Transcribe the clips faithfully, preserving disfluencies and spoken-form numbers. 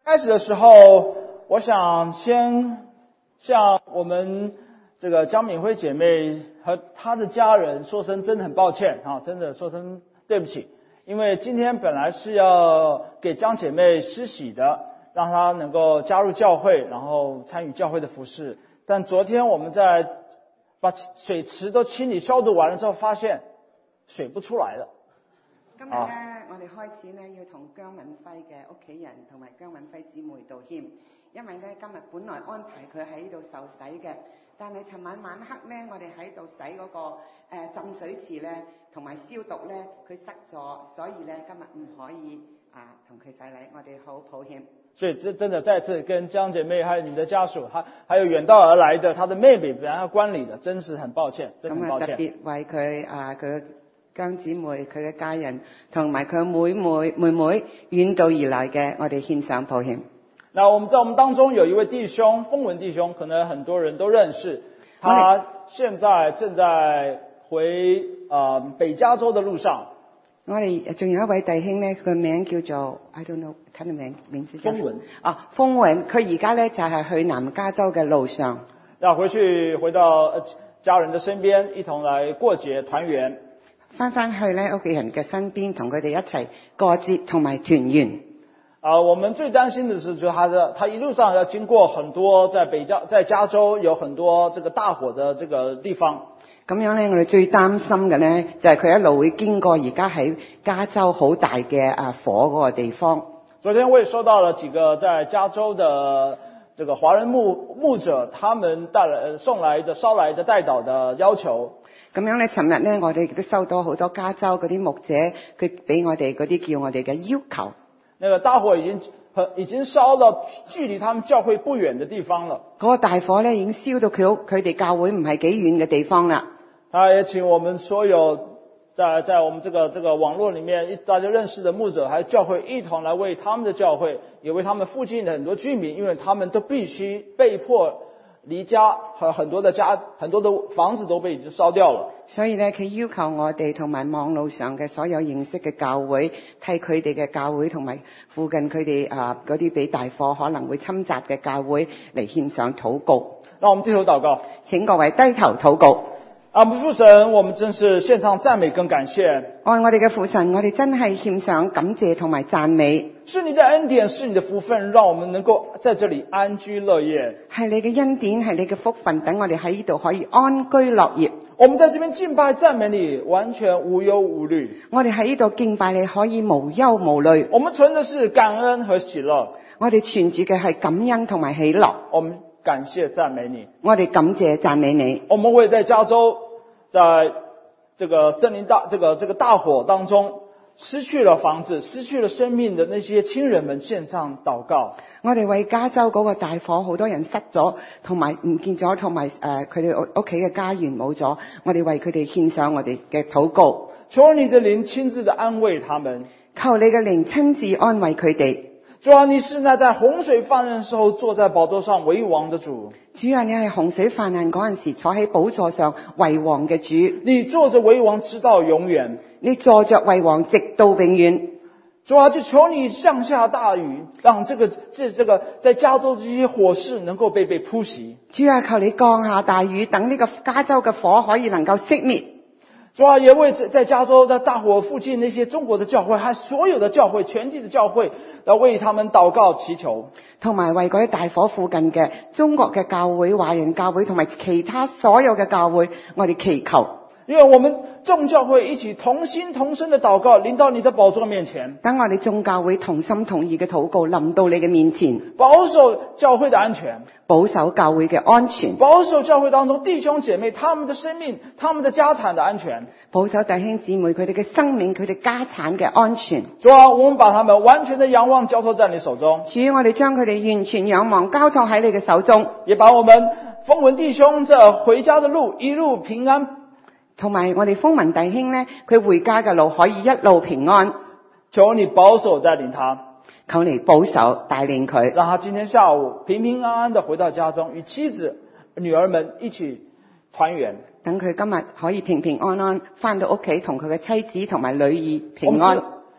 开始的时候，我想先向我们这个江敏辉姐妹和她的家人说声真的很抱歉啊，真的说声对不起，因为今天本来是要给江姐妹施洗的，让她能够加入教会，然后参与教会的服事。但昨天我们在把水池都清理消毒完了之后，發現水不出來了。 今日咧，我哋開始咧要同姜敏輝嘅屋企人同埋姜敏輝姊妹道歉，因為咧今日本來安排佢喺度受洗嘅，但係尋晚晚黑咧，我哋喺度洗嗰、那個、呃、浸水池咧，同埋消毒咧，佢塞咗，所以咧今日唔可以啊同佢洗禮，我哋好抱歉。 所以真的再次跟江姐妹還有你的家屬，還還有遠道而來的她的妹妹，本來要觀禮的，真是很抱歉，真的很抱歉。 咁啊特別為佢啊佢姜姊妹佢嘅家人同埋佢妹妹妹妹遠道而來嘅，我哋獻上抱歉。 那我們在我們當中有一位弟兄，風文弟兄，可能很多人都認識，他現在正在回呃北加州的路上。 我哋仲有一位弟兄咧，佢個名叫做 I don't know， 睇個名名字。 風文啊，風文，佢而家咧就係、是、去南加州嘅路上， 要回去回到家人的身邊，一同來過節團圓。 翻翻去咧屋企人嘅身邊，同佢哋一齊過節同埋團圓。 啊，我們最擔心的是，就他的他一路上要經過很多在北加在加州有很多這個大火的這個地方。 咁樣咧，我哋最擔心嘅咧，就係、是、佢一路會經過而家喺加州好大嘅啊火嗰個地方。 昨天我也收到了幾個在加州的這個華人牧牧者，他們帶來送來的捎來的代禱的要求。 咁樣咧，尋日咧，我哋亦都收到好多加州嗰啲牧者，佢俾我哋嗰啲叫我哋嘅要求。 那個大火已經已經燒到距離他們教會不遠的地方了。 嗰、那個大火咧已經燒到佢屋佢哋教會唔係幾遠嘅地方啦。 他也請我們所有在在我們這個這個網絡裡面大家認識的牧者，還有教會一同來為他們的教會，也為他們附近的很多居民，因為他們都必須被迫離家，和很多的家很多的房子都被已經燒掉了。 所以咧，佢要求我哋同埋網路上嘅所有認識嘅教會，替佢哋嘅教會同埋附近佢哋啊嗰啲俾大火可能會侵襲嘅教會嚟獻上禱告。 讓我們低頭禱告， 請各位低頭禱告。 阿們父神，我們真是獻上讚美跟感謝。 愛我哋嘅父神，我哋真係獻上感謝同埋讚美。 是你的恩典，是你的福分，讓我們能夠在這裡安居樂業。 係你嘅恩典，係你嘅福分，等我哋喺呢度可以安居樂業。 我們在這邊敬拜讚美你，完全無憂無慮。 我哋喺呢度敬拜你，可以無憂無慮。 我們存的是感恩和喜樂。 我哋存住嘅係感恩同埋喜樂。 我們感謝讚美你。 我哋感謝讚美你。 我們為在加州，在這個森林大這個這個大火當中失去了房子、失去了生命的那些親人們獻上禱告。 我哋為加州嗰個大火，好多人失咗，同埋唔見咗，同埋誒佢哋屋企嘅家園冇咗。我哋為佢哋獻上我哋嘅禱告。 求你的靈親自的安慰他們。 求你嘅靈親自安慰佢哋。 主啊，你是那在洪水泛濫時候坐在寶座上為王的主。 主啊，你係洪水泛濫嗰陣時坐喺寶座上為王嘅主。 你坐着為王直到永遠。 你坐着為王直到永遠。 主啊，就求你降下大雨，讓這個這這個在加州這些火勢能夠被被撲熄。 主啊，求你降下大雨，等呢個加州嘅火可以能夠熄滅。 主啊，也為在加州在大火附近那些中國的教會，還有所有的教會，全地的教會，要為他們禱告祈求， 同埋為嗰啲大火附近嘅中國嘅教會、華人教會同埋其他所有嘅教會，我哋祈求。 因為我們眾教會一起同心同聲的禱告，臨到你的寶座面前。 等我哋眾教會同心同意嘅禱告，臨到你嘅面前， 保守教會的安全， 保守教會嘅安全， 保守教會當中弟兄姐妹他們的生命、他們的家產的安全， 保守弟兄姊妹佢哋嘅生命、佢哋家產嘅安全。 主啊，我們把他們完全的仰望交託在你手中。 主，我哋將佢哋完全仰望交託喺你嘅手中， 也把我們風文弟兄這回家的路一路平安。 同埋我哋風文弟兄呢，佢回家嘅路可以一路平安。 求你保守帶領他， 求你保守帶領佢， 讓他今天下午平平安安地回到家中，與妻子、女兒們一起團圓。 等佢今日可以平平安安返到屋企，同佢嘅妻子同埋女兒平安。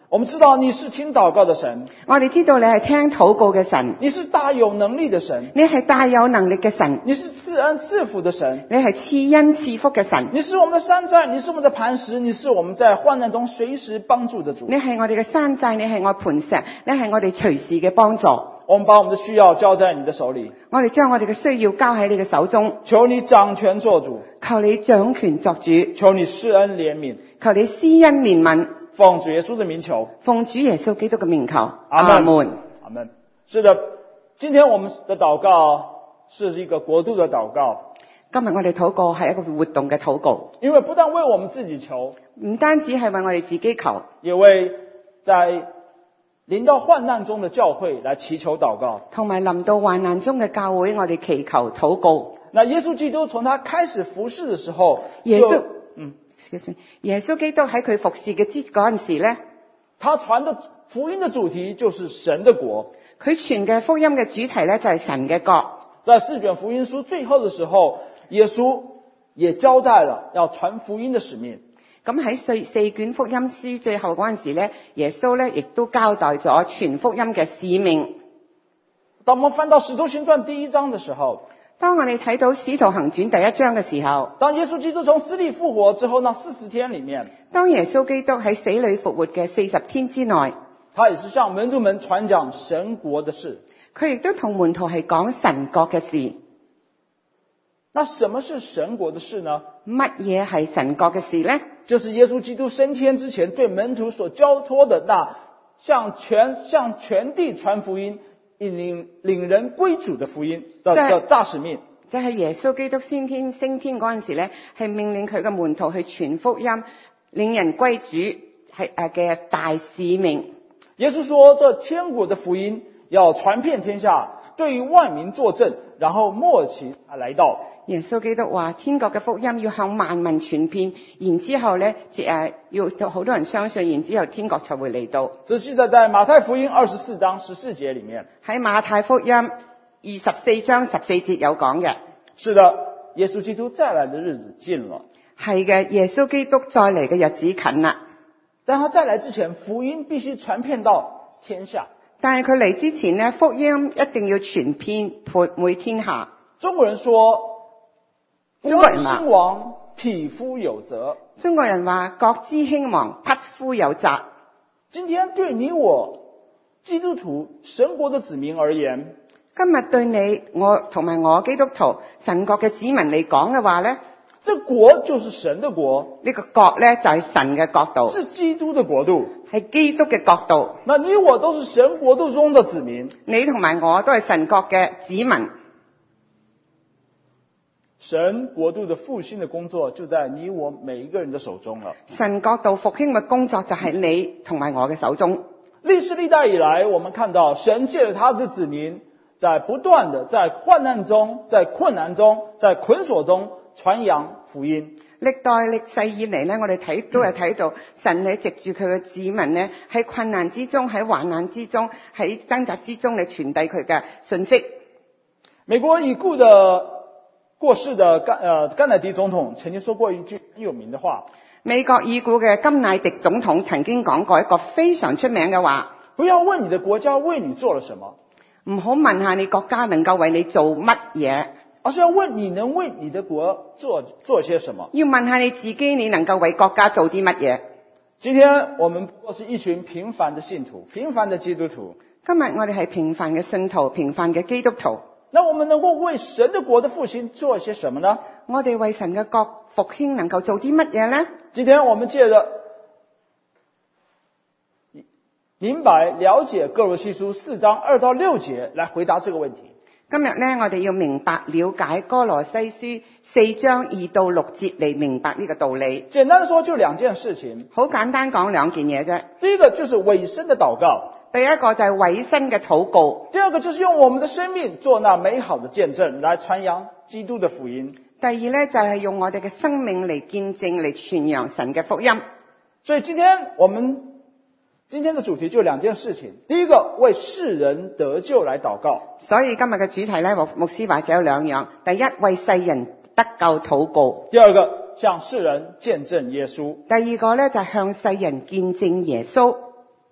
我們知道你是聽禱告的神， 我哋知道你係聽禱告嘅神， 你是大有能力的神， 你係大有能力嘅神， 你是賜恩賜福的神， 你係賜恩賜福嘅神， 你是我們的山寨，你是我們的磐石，你是我們在患難中隨時幫助的主。 你係我哋嘅山寨，你係我磐石，你係我哋隨時嘅幫助。 我們把我們的需要交在你的手裏， 我哋將我哋嘅需要交喺你嘅手中， 求你掌權作主， 求你掌權作主， 求你施恩憐憫， 求你施恩憐憫， 奉主耶穌的名求， 奉主耶穌基督嘅名求， 阿們阿門。 阿們。是的，今天我們的禱告是一個國度的禱告， 今日我哋禱告係一個活動嘅禱告， 因為不但為我們自己求， 唔單止係為我哋自己求， 也為在臨到患難中的教會來祈求禱告。 同埋臨到患難中嘅教會，我哋祈求禱告。 那耶穌基督從他開始服侍的時候， 耶穌， 嗯， 耶穌基督喺佢服侍嘅之嗰陣時咧， 他傳的福音的主題就是神的國。 佢傳嘅福音嘅主題咧就係神嘅國。 在四卷福音書最後的時候，耶穌也交代了要傳福音的使命。 咁喺四四卷福音書最後嗰陣時咧，耶穌咧亦都交代咗傳福音嘅使命。 當我們翻到使徒行傳第一章的時候， 當我哋睇到使徒行傳第一章嘅時候， 當耶穌基督從死裏復活之後，那四十天裏面， 當耶穌基督喺死裏復活嘅四十天之內， 他也是向門徒們傳講神國的事。 佢亦都同門徒係講神國嘅事。 那什麼是神國的事呢？ 乜嘢係神國嘅事呢？ 就是耶穌基督升天之前對門徒所交託的那向全向全地傳福音、領領人歸主的福音的的大使命。 就係耶穌基督先天升天嗰陣時咧，係命令佢嘅門徒去傳福音、領人歸主係誒嘅大使命。 耶穌說：這天國的福音要傳遍天下，對於萬民作證，然後末期才來到。 耶穌基督話：天國嘅福音要向萬民傳遍，然之後咧，誒要好多人相信，然之後天國才會嚟到。 這記載在馬太福音二十四章十四節裏面。 喺馬太福音二十四章十四節有講嘅。 是的，耶穌基督再來的日子近了。 係嘅，耶穌基督再嚟嘅日子近啦。 但他再來之前，福音必須傳遍到天下。 但係佢嚟之前呢，福音一定要傳遍潑每天下。 中國人說： 中國人話興亡，匹夫有責。 中國人話：國之興亡，匹夫有責。 今天對你我基督徒神國的子民而言， 今日對你我同埋我基督徒神國嘅子民嚟講嘅話呢， 這國就是神的國， 呢個國呢，就係神嘅國度， 是基督的國度， 係基督嘅國度。 那你我都是神國度中的子民， 你同埋我都係神國嘅子民。 神國度的復興的工作就在你我每一個人的手中了。 神國度復興嘅工作就喺你同埋我嘅手中。 歷世歷代以來，我們看到神借着他的子民，在不斷的在患難中、在困難中、在捆鎖中傳揚福音。 歷代歷世以嚟呢，我哋睇都係睇到神係藉住佢嘅子民呢，喺困難之中、喺患難之中、喺掙扎之中嚟傳遞佢嘅信息。美國已故的過世的甘呃甘乃迪總統曾經說過一句很有名的話。美國已故嘅甘乃迪總統曾經講過一個非常出名嘅話：不要問你的國家為你做了什麼，唔好問下你國家能夠為你做乜嘢，而是要問你能為你的國做做些什麼。要問下你自己，你能夠為國家做啲乜嘢。今天我們不過是一群平凡的信徒，平凡的基督徒。今日我哋係平凡嘅信徒，平凡嘅基督徒。那我們能夠為神的國的復興做些什麼呢？我哋為神嘅國復興能夠做啲乜嘢呢？今天我們借着明白了解歌羅西書四章二到六節來回答這個問題。今日呢，我哋要明白了解歌羅西書四章二到六節嚟明白呢個道理。簡單的說，就兩件事情。好簡單講兩件嘢啫。第一個就是委身的禱告。第一個就係委身嘅禱告。第二個就是用我們的生命做那美好的見證，來傳揚基督的福音。第二呢，就係用我哋嘅生命嚟見證，嚟傳揚神嘅福音。所以今天我們今天的主題就兩件事情。第一個，為世人得救來禱告。所以今日嘅主題呢，牧師話就有兩樣。第一，為世人得救禱告。第二個，向世人見證耶穌。第二個呢，就係向世人見證耶穌。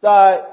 在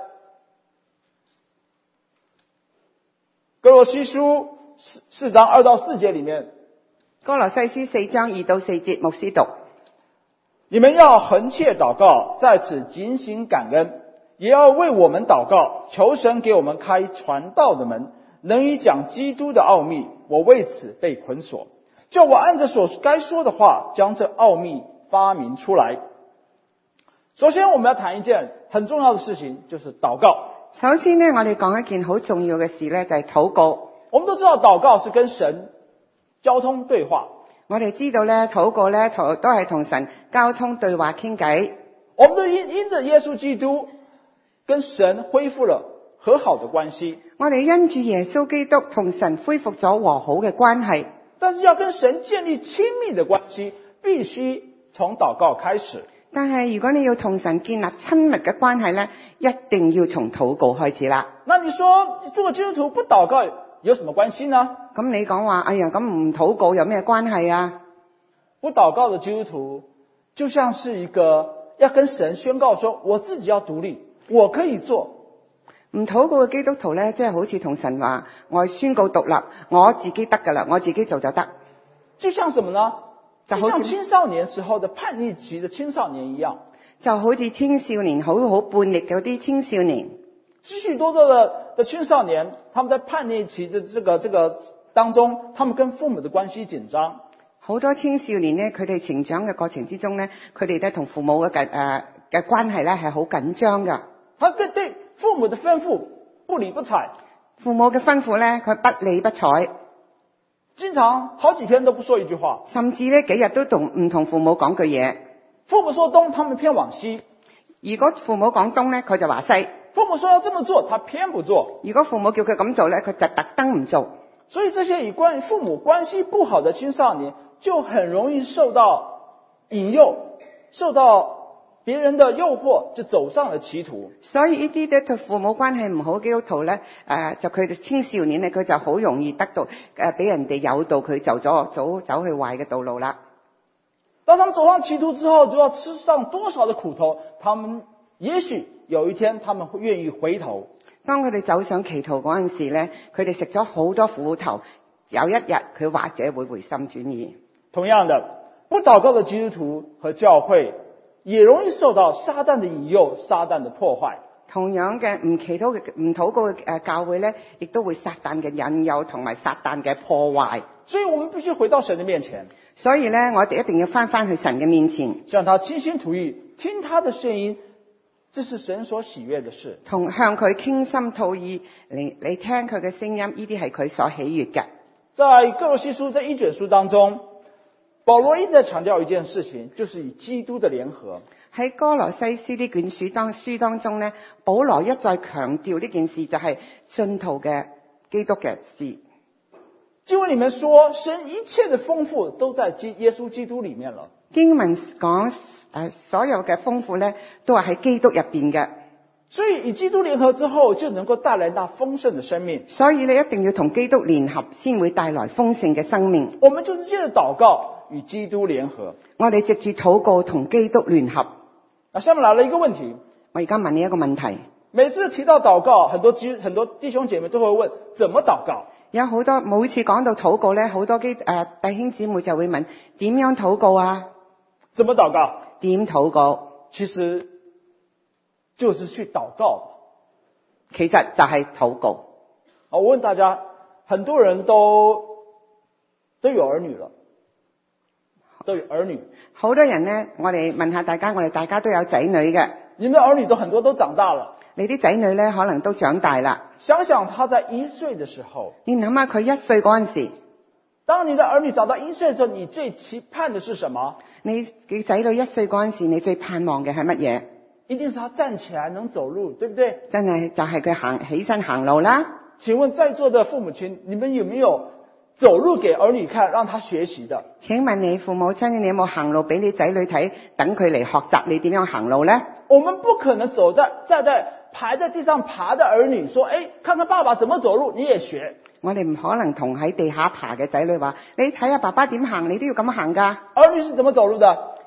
哥羅西書四四章二到四節裡面， 歌羅西書四章二到四節，牧師讀： 你們要恆切禱告，在此警醒感恩，也要為我們禱告，求神給我們開傳道的門，能以講基督的奧秘。我為此被捆鎖，叫我按着所該說的話，將這奧秘發明出來。首先我們要談一件很重要的事情，就是禱告。 首先呢，我哋講一件好重要嘅事呢，就係禱告。 我們都知道禱告是跟神交通對話。 我哋知道呢，禱告呢都係同神交通對話傾偈。 我們都因因着耶穌基督跟神恢復了和好的關係。 我哋因住耶穌基督同神恢復咗和好嘅關係。 但是要跟神建立親密的關係，必須從禱告開始。 但係如果你要同神建立親密嘅關係呢，一定要從禱告開始啦。 那你說做基督徒不禱告有什麼關係呢？ 咁你講話，哎呀，咁唔禱告有咩關係啊？ 不禱告的基督徒就像是一個要跟神宣告說，我自己要獨立，我可以做。 唔禱告嘅基督徒呢，即係好似同神話，我宣告獨立，我自己得噶啦，我自己做就得。 就像什麼呢？就像青少年時候的叛逆期的青少年一樣， 就好似青少年好好叛逆嗰啲青少年， 許許多多的的青少年，他們在叛逆期的這個這個當中，他們跟父母的關係緊張。 好多青少年呢，佢哋成長嘅過程之中呢，佢哋咧同父母嘅緊誒嘅關係咧係好緊張噶。 他對對父母的吩咐不理不睬， 父母嘅吩咐咧佢不理不睬， 經常好幾天都不說一句話， 甚至呢幾日都同唔同父母講句嘢。 父母說東，他們偏往西； 如果父母講東呢，佢就話西。 父母說要這麼做，他偏不做。 如果父母叫佢咁做呢，佢就特登唔做。 所以這些與關於父母關係不好的青少年，就很容易受到引誘，受到別人的誘惑，就走上了歧途。 所以呢啲咧同父母關係唔好嘅基督徒咧，誒、呃、就佢哋青少年咧，佢就好容易得到誒俾、呃、人哋誘導佢走咗走走去壞嘅道路啦。 當他們走上歧途之後，就要吃上多少的苦頭？他們也許有一天，他們會願意回頭。 當佢哋走上歧途嗰陣時咧，佢哋食咗好多苦頭，有一日佢或者會回心轉意。 同樣的，不禱告的基督徒和教會也容易受到撒旦的引誘、撒旦的破壞。 同樣嘅唔祈禱嘅唔禱告嘅誒教會咧，亦都會撒旦嘅引誘同埋撒旦嘅破壞。 所以我們必須回到神的面前。 所以咧，我哋一定要翻翻去神嘅面前， 向他傾心吐意，聽他的聲音，這是神所喜悅的事。 同向佢傾心吐意，你你聽佢嘅聲音，呢啲係佢所喜悅嘅。 在哥羅西書這一卷書當中，保羅一直在強調一件事情，就是與基督的聯合。喺哥羅西書呢卷書當書當中呢，保羅一再強調呢件事，就係信徒嘅基督嘅事。 經文裏面說，神一切的豐富都在基耶穌基督裏面了。 經文講誒，所有嘅豐富呢，都係喺基督入邊嘅。 所以與基督聯合之後，就能夠帶來那豐盛的生命。 所以你一定要同基督聯合，先會帶來豐盛嘅生命。 我們就是借着禱告與基督聯合。 我哋藉住禱告同基督聯合。 啊，下面來了一個問題。 我而家問你一個問題。 每次提到禱告，很多基很多弟兄姐妹都會問：怎麼禱告？ 有好多每次講到禱告咧，好多基誒、呃、弟兄姊妹就會問：點樣禱告啊？ 怎麼禱告？ 點禱告？ 其實就是去禱告。 其實就係禱告。 我問大家，很多人都都有兒女了，都有兒女。 好多人呢，我哋問下大家，我哋大家都有仔女嘅。 你們的兒女都很多都長大了。 你啲仔女咧，可能都長大啦。 想想他在一歲的時候， 你諗下佢一歲嗰陣時， 當你的兒女長到一歲的時候，你最期盼的是什麼？ 你嘅仔女一歲嗰陣時，你最盼望嘅係乜嘢？ 一定是他站起來能走路，對不對？ 真係就係佢行起身行路啦。 請問在座的父母親，你們有沒有走路給兒女看，讓他學習的？ 請問你父母親，你有冇行路俾你仔女睇，等佢嚟學習你點樣行路呢？ 我們不可能走在站在排在地上爬的兒女說：哎，看看爸爸怎麼走路，你也學。 我哋唔可能同喺地下爬嘅仔女話：你睇下爸爸點行，你都要咁行噶。 兒女是怎麼走路的？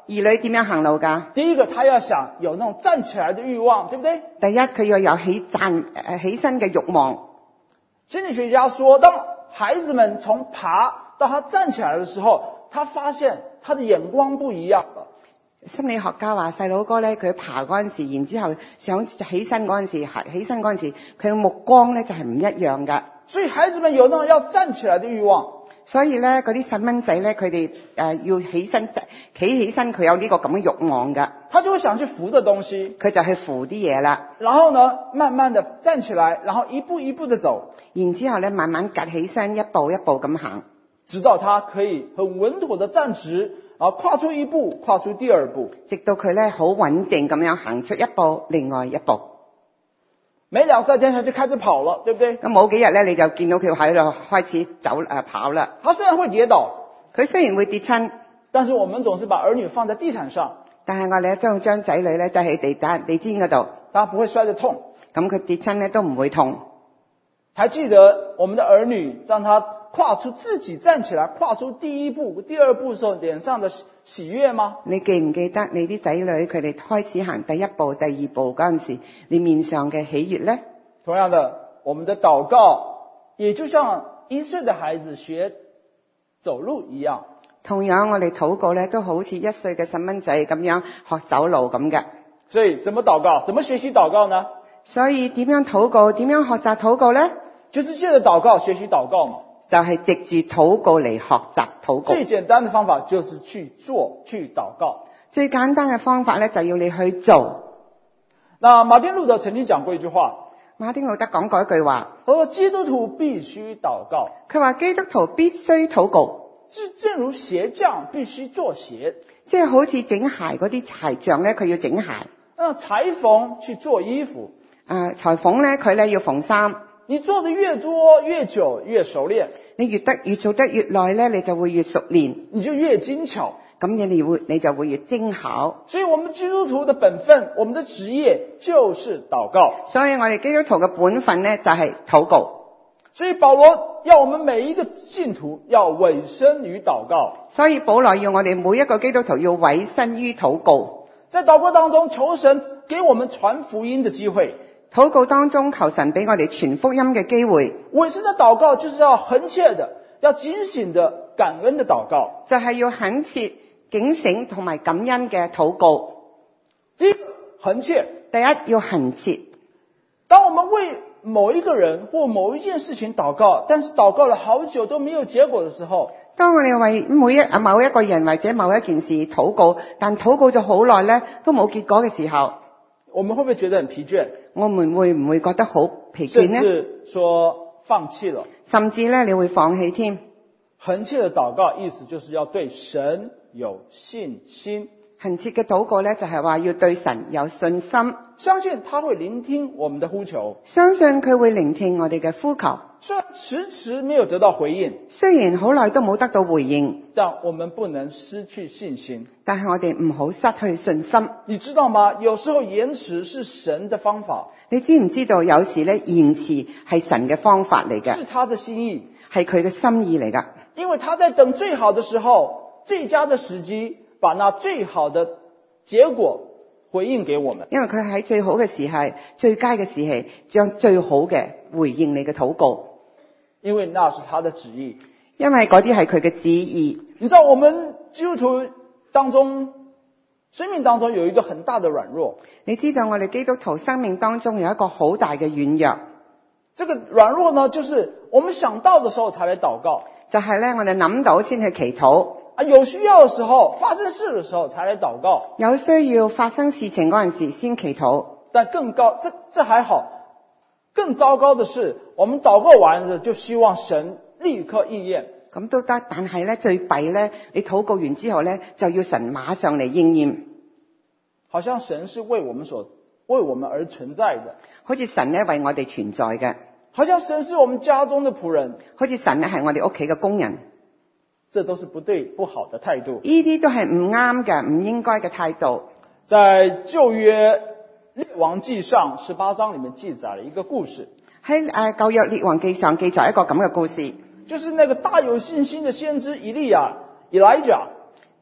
兒女點樣行路㗎？ 第一個，他要想有那種站起來的欲望，對不對？ 第一，佢要有起站誒起身嘅慾望。 心理學家說，當孩子們從爬到他站起來的時候，他發現他的眼光不一樣了。 心理學家話細佬哥咧，佢爬嗰陣時，然之後想起身嗰陣時，係起身嗰陣時，佢嘅目光咧就係唔一樣㗎。 所以孩子們有那種要站起來的欲望。 所以咧，嗰啲細蚊仔咧，佢哋誒要起身企起身，佢有呢個咁嘅慾望㗎。 他就會想去扶的東西， 佢就去扶啲嘢啦。 然後呢，慢慢的站起來，然後一步一步的走。 然之後咧，慢慢趌起身，一步一步咁行， 直到他可以很穩妥的站直，然後跨出一步，跨出第二步， 直到佢咧好穩定咁樣行出一步，另外一步。 沒兩三天他就開始跑了，對不對？ 咁冇幾日咧，你就見到佢喺度開始走誒、呃、跑啦。 他雖然會跌倒， 佢雖然會跌親， 但是我們總是把兒女放在地毯上， 但係我哋將將仔女咧擠喺地毯地氈嗰度， 他不會摔得痛。 咁佢跌親咧都唔會痛。 還記得我們的兒女，讓他跨出自己站起來，跨出第一步、第二步的時候，臉上的喜悅嗎？ 你記唔記得你啲仔女佢哋開始行第一步、第二步嗰陣時，你面上嘅喜悅呢？ 同樣的，我們的禱告也就像一歲的孩子學走路一樣。 同樣，我哋禱告咧都好似一歲嘅細蚊仔咁樣學走路咁嘅。 所以，怎麼禱告？怎麼學習禱告呢？ 所以點樣禱告？點樣學習禱告呢？ 就是借着禱告學習禱告嘛。 就係藉住禱告嚟學習禱告。 最簡單的方法就是去做，去禱告。 最簡單嘅方法咧，就要你去做。 那馬丁路德曾經講過一句話， 馬丁路德講過一句話， 佢話基督徒必須禱告。 佢話基督徒必須禱告， 正如鞋匠必須做鞋， 即係好似整鞋嗰啲鞋匠咧，佢要整鞋。 那裁縫去做衣服， 誒、呃，裁縫咧佢咧要縫衫。 你做得越多越久越熟練， 你越得越做得越耐咧，你就會越熟練， 你就越精巧。 咁你會你就會越精巧。 所以我們基督徒的本分，我們的職業就是禱告。 所以我哋基督徒嘅本分咧就係禱告。 所以保羅要我們每一個信徒要委身於禱告。 所以保羅要我哋每一個基督徒要委身於禱告。 在禱告當中求神給我們傳福音的機會。 禱告當中求神俾我哋傳福音嘅機會。 委身的禱告就是要恆切的，要警醒的感恩的禱告， 就係要懇切、警醒同埋感恩嘅禱告。 第一，恆切。 第一要恆切。 當我們為某一個人或某一件事情禱告，但是禱告了好久都沒有結果的時候， 當我哋為每一啊某一個人或者某一件事禱告，但禱告咗好耐咧都冇結果嘅時候， 我們會不會覺得很疲倦？ 我們會唔會覺得好疲倦呢？ 甚至說放棄了， 甚至咧你會放棄添。 恆切的禱告意思就是要對神有信心。 恆切嘅禱告咧就係話要對神有信心， 相信他會聆聽我們的呼求， 相信佢會聆聽我哋嘅呼求。 雖然遲遲沒有得到回應， 雖然好耐都冇得到回應， 但我們不能失去信心。 但係我哋唔好失去信心。 你知道嗎？有時候延遲是神的方法。 你知唔知道有時咧延遲係神嘅方法嚟嘅， 是他的心意， 係佢嘅心意嚟噶。 因為他在等最好的時候，最佳的時機，把那最好的結果回應給我們。 因為佢喺最好嘅時係最佳嘅時期，將最好嘅回應你嘅禱告。 因為那是他的旨意， 因為嗰啲係佢嘅旨意。 你知道我們基督徒當中，生命當中有一個很大的軟弱。 你知道我哋基督徒生命當中有一個好大嘅軟弱。 這個軟弱呢，就是我們想到的時候才來禱告， 就係咧我哋諗到先去祈禱。 啊，有需要的時候，發生事的時候才來禱告。 有需要發生事情嗰陣時先祈禱。 但更高，這這還好。更糟糕的是，我們禱告完了就希望神立刻應驗。 咁都得，但係咧最弊咧，你禱告完之後咧，就要神馬上嚟應驗。 好像神是為我們所為我們而存在的， 好似神咧為我哋存在嘅， 好像神是我們家中的僕人， 好似神咧係我哋屋企嘅工人。 這都是不對不好的態度。 呢啲都係唔啱嘅，唔應該嘅態度。 在舊約列王記上十八章裏面記載了一個故事， 喺誒舊約列王記上記載一個咁嘅故事， 就是那個大有信心的先知以利亞 Elijah，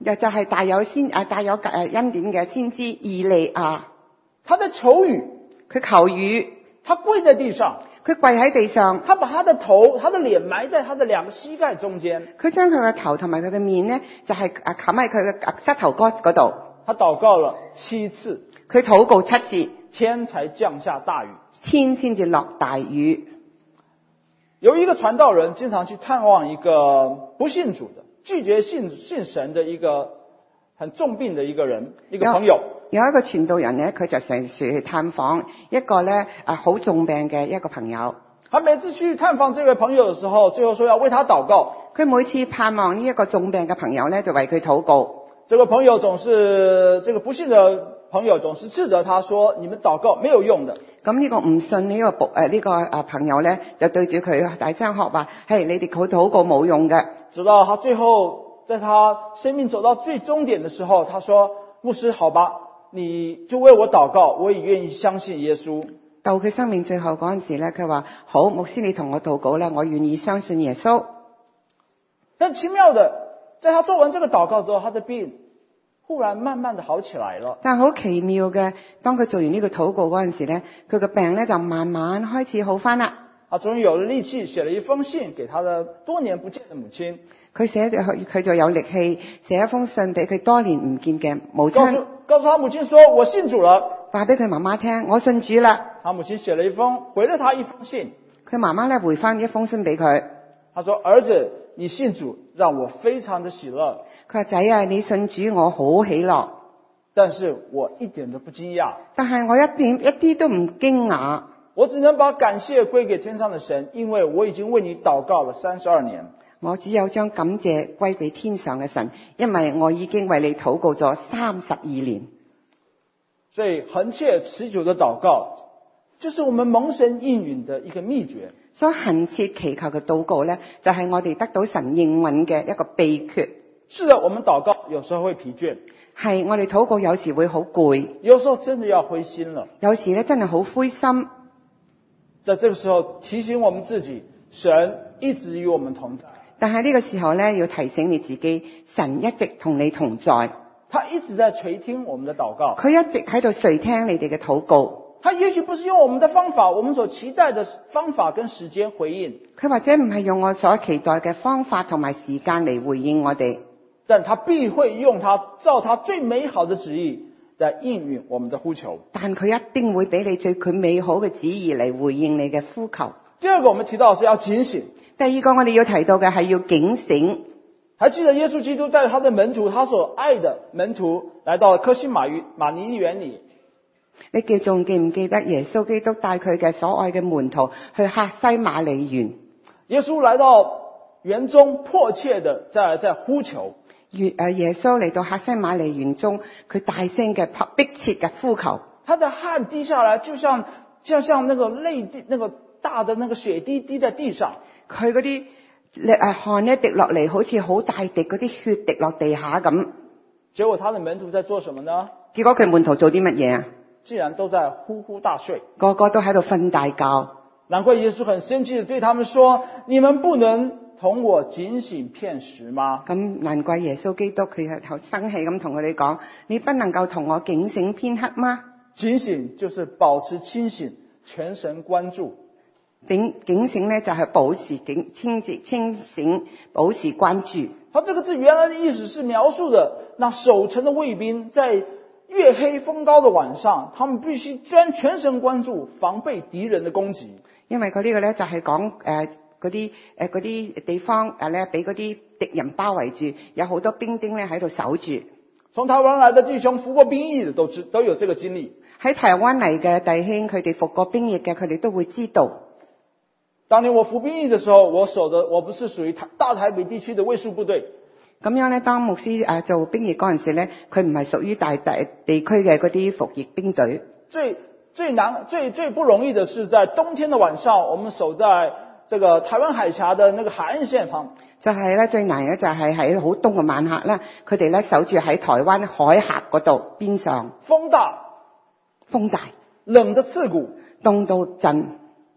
又就係大有先啊大有誒恩典嘅先知以利亞， 他在求雨， 佢求雨， 他跪在地上， 佢跪喺地上， 他把他的頭、他的臉埋在他的兩個膝蓋中間。 佢將佢嘅頭同埋佢嘅面咧，就係啊冚喺佢嘅膝頭哥嗰度。 他禱告了七次， 佢禱告七次， 天才降下大雨， 天先至落大雨。 有一個傳道人經常去探望一個不信主的、拒絕信信神的一個很重病的一個人，一個朋友。 有一個傳道人咧，佢就成日去探訪一個咧啊好重病嘅一個朋友。 他每次去探訪這位朋友的時候，最後說要為他禱告。 佢每次盼望呢一個重病嘅朋友咧，就為佢禱告。 這個朋友總是，這個不信的朋友總是斥責他說：你們禱告沒有用的。 咁呢個唔信呢、這個誒呢、這個啊朋友咧，就對住佢大聲喝話：係你哋佢禱告冇用嘅。 直到他最後，在他生命走到最終點的時候，他說：牧師，好吧，你就為我禱告，我也願意相信耶穌。 到佢生命最後嗰陣時咧，佢話：好，牧師你同我禱告啦，我願意相信耶穌。 但奇妙的，在他做完這個禱告之後，他的病忽然慢慢的好起來了。 但好奇妙嘅，當佢做完呢個禱告嗰陣時咧，佢個病咧就慢慢開始好翻啦。 他終於有了力氣，寫了一封信給他的多年不見的母親。 佢寫咗，佢就有力氣寫一封信俾佢多年唔見嘅母親， 告訴告訴他母親說：我信主了。 話俾佢媽媽聽，我信主啦。 他母親寫了一封，回了他一封信。 佢媽媽咧回翻一封信俾佢。 他說：兒子，你信主讓我非常的喜樂。 佢話：仔啊，你信主我好喜樂， 但是我一點都不驚訝。 但係我一點一啲都唔驚訝。 我只能把感謝歸給天上的神，因為我已經為你禱告了三十二年。 我只有將感謝歸俾天上嘅神，因為我已經為你禱告咗三十二年。 所以恆切持久的禱告，就是我們蒙神應允的一個秘訣。 所以恆切祈求嘅禱告呢，就係我哋得到神應允嘅一個秘訣。 是的，我們禱告有時候會疲倦， 係我哋禱告有時會好攰， 有時候真的要灰心了。 有時咧真係好灰心。 在這個時候提醒我們自己，神一直與我們同在。 但係呢個時候咧，要提醒你自己，神一直同你同在， 他一直在垂聽我們的禱告， 佢一直喺度垂聽你哋嘅禱告。 他也許不是用我們的方法，我們所期待的方法跟時間回應， 佢或者唔係用我所期待嘅方法同埋時間嚟回應我哋， 但他必會用他照他最美好的旨意來應允我們的呼求。 但佢一定會俾你最佢美好嘅旨意嚟回應你嘅呼求。 第二個我們提到的是要警醒。 第二個我哋要提到嘅係要警醒。 還記得耶穌基督帶着他的門徒，他所愛的門徒來到客西馬馬尼園裏。 你記仲記唔記得耶穌基督帶佢嘅所愛嘅門徒去客西馬尼園？ 耶穌來到園中，迫切的在在呼求。 耶耶穌嚟到客西馬尼園中，佢大聲嘅迫切嘅呼求。 他的汗滴下來，就像就像那個淚滴，那個大的那個血滴滴在地上。 佢嗰啲誒汗咧滴落嚟，好似好大滴嗰啲血滴落地下咁。 結果他的門徒在做什麼呢？ 結果佢門徒做啲乜嘢啊？ 竟然都在呼呼大睡， 個個都喺度瞓大覺。 難怪耶穌很生氣地對他們說：你們不能同我警醒片時嗎？ 咁難怪耶穌基督佢係好生氣咁同佢哋講：你不能夠同我警醒片刻嗎？ 警醒就是保持清醒，全神關注。 警警醒呢，就係保持警清清醒，保持關注。 他這個字原來的意思是描述的那守城的衛兵在月黑風高的晚上，他們必須專全神關注，防備敵人的攻擊。 因為佢呢個咧就係講誒嗰啲誒嗰啲地方誒咧俾嗰啲敵人包圍住，有好多兵丁咧喺度守住。 從台灣來的弟兄服過兵役的都知都有這個經歷。 喺台灣嚟嘅弟兄，佢哋服過兵役嘅，佢哋都會知道。 當年我服兵役的時候，我守的我不是屬於大台北地區的衛戍部隊。 咁樣咧，當牧師誒做兵役嗰陣時咧，佢唔係屬於大大地區嘅嗰啲服役兵隊。 最最難、最最不容易的是在冬天的晚上，我們守在這個台灣海峽的那個海岸線旁。 就係咧，最難嘅就係喺好凍嘅晚黑咧，佢哋咧守住喺台灣海峽嗰度邊上。 風大， 風大， 冷得刺骨， 凍到震。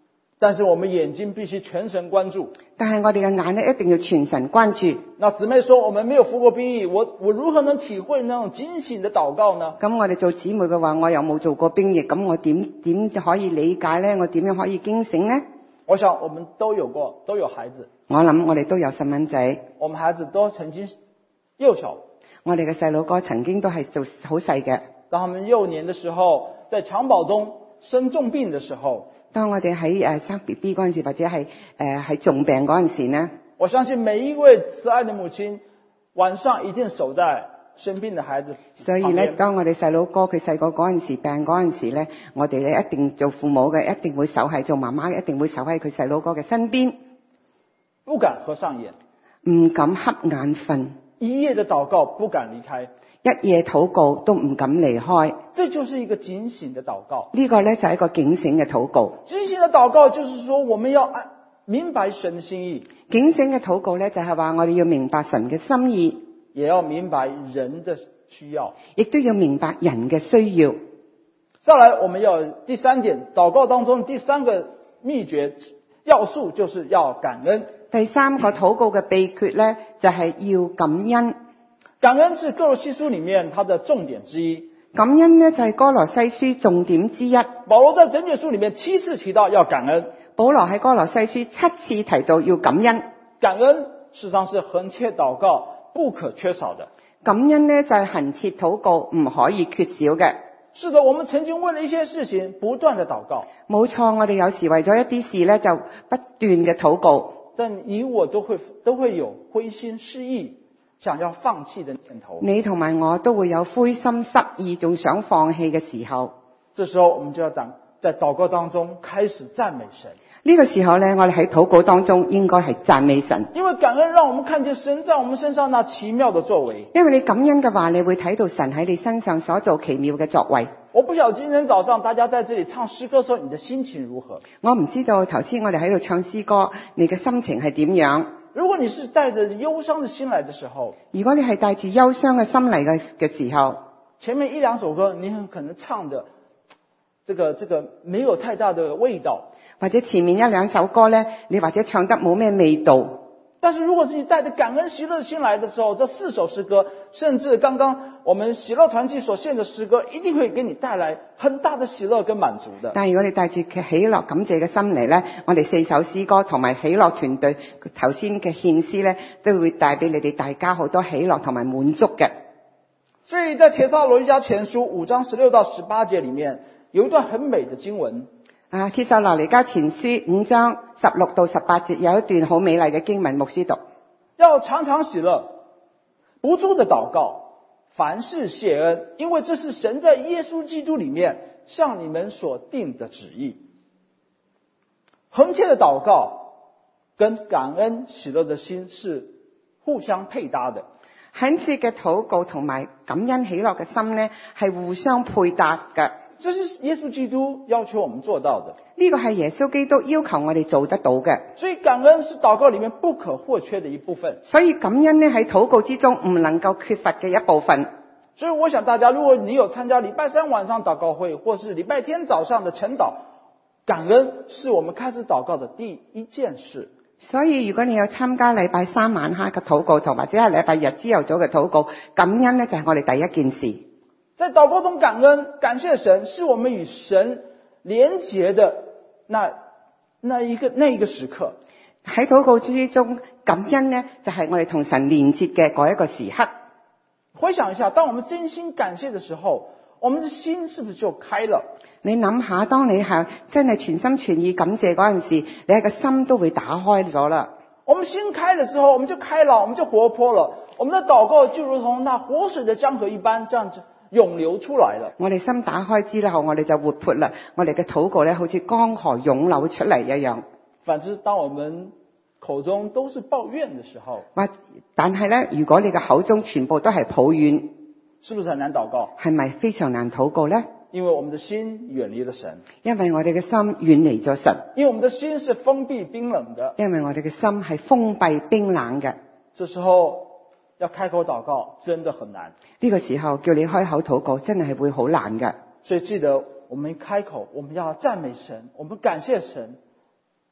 但是我們眼睛必須全神關注。 但係我哋嘅眼咧一定要全神關注。 那姊妹說我們沒有服過兵役，我我如何能體會那種警醒的禱告呢？ 咁我哋做姊妹嘅話，我又冇做過兵役，咁我點點可以理解咧？我點樣可以驚醒呢？ 我想我們都有過，都有孩子。 我諗我哋都有細蚊仔， 我們孩子都曾經幼小， 我哋嘅細佬哥曾經都係做好細嘅。 當他們幼年的時候，在襁褓中生重病的時候， 當我哋喺誒生 B B 嗰陣時，或者係誒係重病嗰陣時呢， 我相信每一位慈愛的母親晚上一定守在生病的孩子旁邊。 所以咧，當我哋細佬哥佢細個嗰陣時病嗰陣時咧，我哋咧一定做父母嘅一定會守喺做媽媽嘅一定會守喺佢細佬哥嘅身邊， 不敢合上眼， 唔敢瞌眼瞓， 一夜的禱告不敢離開， 一夜禱告都唔敢離開。 這就是一個警醒的禱告。 呢個咧就係一個警醒嘅禱告。 警醒的禱告就是說我們要明白神的心意。 警醒嘅禱告咧就係話我哋要明白神嘅心意， 也要明白人的需要， 亦都要明白人嘅需要。 再來我們要第三點，禱告當中第三個秘訣要素就是要感恩。 第三個禱告嘅秘訣咧就係要感恩。 感恩是歌羅西書裏面它的重點之一。 感恩呢，就係歌羅西書重點之一。 保羅在整卷書裏面七次提到要感恩。 保羅喺歌羅西書七次提到要感恩。 感恩事實上是恆切禱告不可缺少的。 感恩呢，就係恆切禱告唔可以缺少嘅。 是的，我們曾經為了一些事情不斷的禱告。 冇錯，我哋有時為咗一啲事呢，就不斷嘅禱告。 但你我都會都會有灰心失意，想要放棄的念頭。 你同埋我都會有灰心失意，仲想放棄嘅時候。 這時候我們就要等在禱告當中開始讚美神。 呢個時候呢，我哋喺禱告當中應該係讚美神。 因為感恩讓我們看見神在我們身上那奇妙的作為。 因為你感恩嘅話，你會睇到神喺你身上所做奇妙嘅作為。 我不曉得今天早上大家在這裡唱詩歌的時候，你的心情如何？ 我唔知道頭先我哋喺度唱詩歌，你嘅心情係點樣？ 如果你是帶着憂傷的心來的時候， 如果你係帶住憂傷嘅心嚟嘅嘅時候， 前面一兩首歌你很可能唱的，這個這個沒有太大的味道， 或者前面一兩首歌呢，你或者唱得冇咩味道。 但是如果是你帶着感恩喜樂的心來的時候，這四首詩歌，甚至剛剛我們喜樂團契所獻的詩歌，一定會給你帶來很大的喜樂跟滿足的。 但係如果你帶住喜樂感謝嘅心嚟呢，我哋四首詩歌同埋喜樂團隊頭先嘅獻詩呢，都會帶俾你哋大家好多喜樂同埋滿足嘅。 所以在帖撒羅尼迦前書五章十六到十八節裡面，有一段很美的經文。 啊，帖撒羅尼迦前書五章十六到十八節有一段好美麗嘅經文，牧師讀。 要常常喜樂，不住的禱告，凡事謝恩，因為這是神在耶穌基督裡面向你們所定的旨意。恆切的禱告跟感恩喜樂的心是互相配搭的。 懇切嘅禱告同埋感恩喜樂嘅心呢，係互相配搭嘅。 這是耶穌基督要求我們做到的。 呢個係耶穌基督要求我哋做得到嘅。 所以感恩是禱告裡面不可或缺的一部分。 所以感恩呢喺禱告之中唔能夠缺乏嘅一部分。 所以我想大家，如果你有參加禮拜三晚上禱告會，或是禮拜天早上的晨禱，感恩是我們開始禱告的第一件事。 所以如果你有參加禮拜三晚黑嘅禱告，同或者係禮拜日朝頭早嘅禱告，感恩呢就係我哋第一件事。 在禱告中感恩感謝神，是我們與神連結的那那一個那一個時刻。 喺禱告之中感恩呢，就係我哋同神連結嘅嗰一個時刻。 回想一下，當我們真心感謝的時候，我們的心是不是就開了？ 你諗下，當你係真係全心全意感謝嗰陣時，你係個心都會打開咗啦。 我們心開了之後，我們就開朗，我們就活潑了。我們的禱告就如同那活水的江河一般，這樣子湧流出來了。 我哋心打開之後，我哋就活潑啦。我哋嘅禱告咧，好似江河湧流出嚟一樣。 反之，當我們口中都是抱怨的時候， 或但係咧，如果你嘅口中全部都係抱怨， 是不是很難禱告？ 係咪非常難禱告咧？ 因為我們的心遠離了神， 因為我哋嘅心遠離咗神， 因為我們的心是封閉冰冷的， 因為我哋嘅心係封閉冰冷嘅。 這時候要開口禱告真的很難。 呢個時候叫你開口禱告，真係會好難嘅。 所以記得我們開口，我們要讚美神，我們感謝神，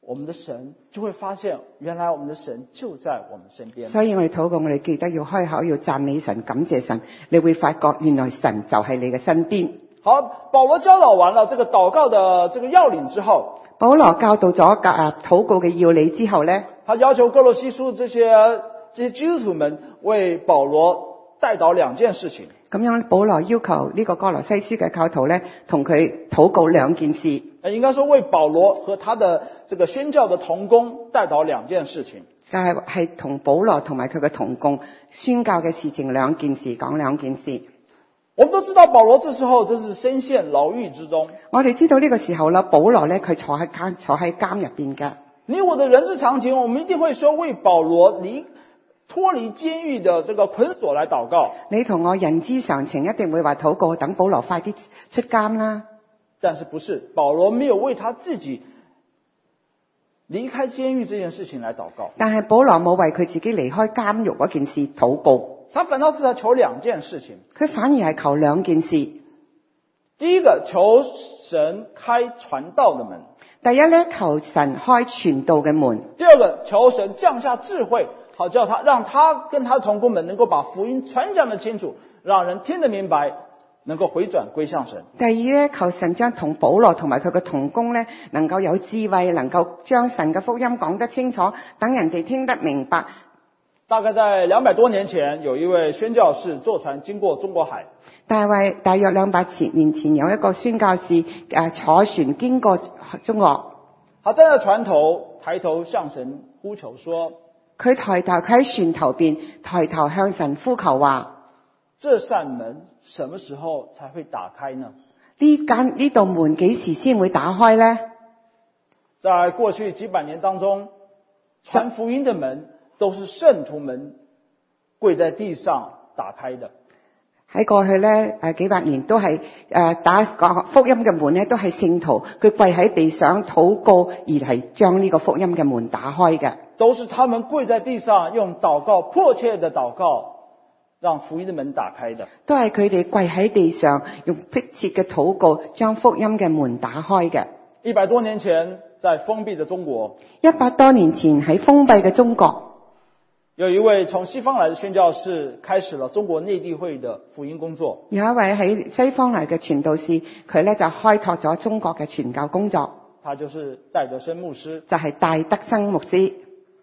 我們的神就會發現，原來我們的神就在我們身邊。 所以我哋禱告，我哋記得要開口，要讚美神、感謝神，你會發覺原來神就喺你嘅身邊。 好，保羅教導完了這個禱告的這個要領之後， 保羅教導咗啊禱告嘅要理之後呢， 他要求哥羅西書這些這些基督徒們為保羅代禱兩件事情。 咁樣保羅要求呢個哥羅西書嘅教徒呢，同佢禱告兩件事。 應該說為保羅和他的這個宣教的同工代禱兩件事情。 但係係同保羅同埋佢嘅同工宣教嘅事情兩件事，講兩件事。 我們都知道保羅這時候真是身陷牢獄之中。 我哋知道呢個時候啦，保羅呢，佢坐喺監坐喺監入邊嘅。 你我的人之常情，我們一定會說為保羅離脫離監獄的這個捆鎖來禱告。 你同我人之常情，一定會話禱告，等保羅快啲出監啦。 但是不是，保羅沒有為他自己離開監獄這件事情來禱告。 但係保羅冇為佢自己離開監獄嗰件事禱告， 他反倒是在求兩件事情。 佢反而係求兩件事。 第一個，求神開傳道的門。 第一咧，求神開傳道嘅門。 第二個，求神降下智慧，好叫他讓他跟他的同工們能夠把福音傳講得清楚，讓人聽得明白，能夠回轉歸向神。 第二咧，求神將同保羅同埋佢嘅同工咧，能夠有智慧，能夠將神嘅福音講得清楚，等人哋聽得明白。 大概在兩百多年前，有一位宣教士坐船經過中國海。 大衛大約兩百年前有一個宣教士誒坐船經過中國， 他站在船頭，抬頭向神呼求說： 佢抬頭佢喺船頭邊抬頭向神呼求話： 這扇門什麼時候才會打開呢？ 呢間呢道門幾時先會打開呢？ 在過去幾百年當中，傳福音的門都是聖徒們跪在地上打開的。 喺過去咧誒幾百年都係誒打個福音嘅門咧，都係聖徒佢跪喺地上禱告而係將呢個福音嘅門打開嘅。 都是他們跪在地上用禱告迫切的禱告，讓福音的門打開的。 都係佢哋跪喺地上用迫切嘅禱告將福音嘅門打開嘅。 一百多年前，在封閉的中國， 一百多年前喺封閉嘅中國， 有一位從西方來的宣教士開始了中國內地會的福音工作。 有一位喺西方嚟嘅傳道士，佢咧就開拓咗中國嘅傳教工作。 他就是戴德生牧師， 就係戴德生牧師。